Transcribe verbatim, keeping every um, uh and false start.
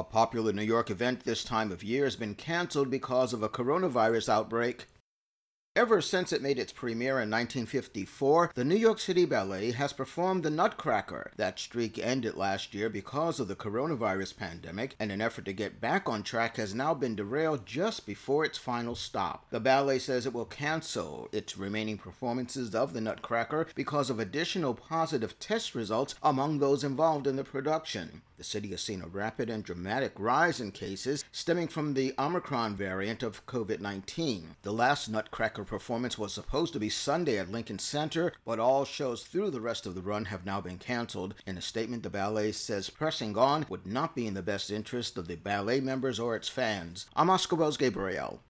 A popular New York event this time of year has been canceled because of a coronavirus outbreak. Ever since it made its premiere in nineteen fifty-four, the New York City Ballet has performed the Nutcracker. That streak ended last year because of the coronavirus pandemic, and an effort to get back on track has now been derailed just before its final stop. The ballet says it will cancel its remaining performances of the Nutcracker because of additional positive test results among those involved in the production. The city has seen a rapid and dramatic rise in cases stemming from the Omicron variant of COVID nineteen. The last Nutcracker performance was supposed to be Sunday at Lincoln Center, but all shows through the rest of the run have now been canceled. In a statement, the ballet says pressing on would not be in the best interest of the ballet members or its fans. I'm Oscar Wells Gabriel.